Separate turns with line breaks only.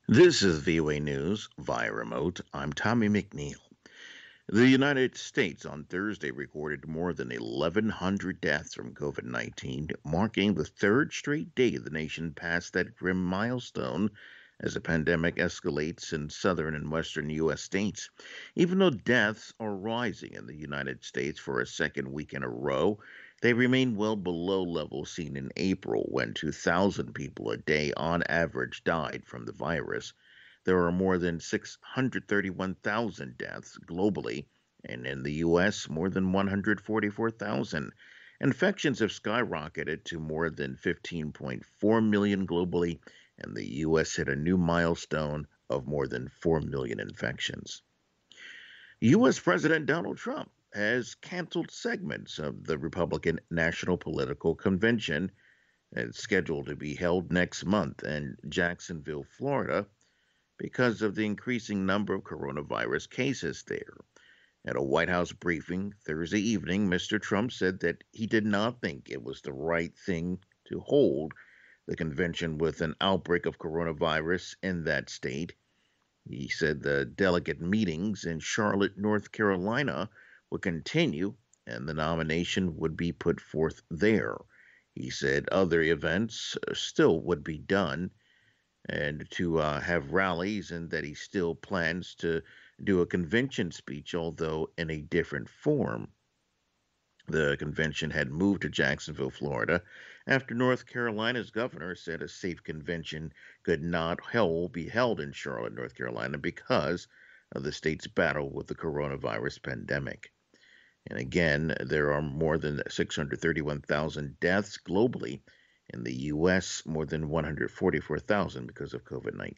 This is VOA News via remote. I'm Tommy McNeil. The United States on Thursday recorded more than 1,100 deaths from COVID 19, marking the third straight day the nation passed that grim milestone as the pandemic escalates in southern and western U.S. states. Even though deaths are rising in the United States for a second week in a row, they remain well below levels seen in April when 2,000 people a day on average died from the virus. There are more than 631,000 deaths globally, and in the U.S., more than 144,000. Infections have skyrocketed to more than 15.4 million globally, and the U.S. hit a new milestone of more than 4 million infections. U.S. President Donald Trump has canceled segments of the Republican National Political Convention. It's scheduled to be held next month in Jacksonville, Florida, because of the increasing number of coronavirus cases there. At a White House briefing Thursday evening, Mr. Trump said that he did not think it was the right thing to hold the convention with an outbreak of coronavirus in that state. He said the delegate meetings in Charlotte, North Carolina would continue and the nomination would be put forth there. He said other events still would be done and to have rallies, and that he still plans to do a convention speech, although in a different form. The convention had moved to Jacksonville, Florida, after North Carolina's governor said a safe convention could not be held in Charlotte, North Carolina, because of the state's battle with the coronavirus pandemic. And again, there are more than 631,000 deaths globally. In the U.S., more than 144,000 because of COVID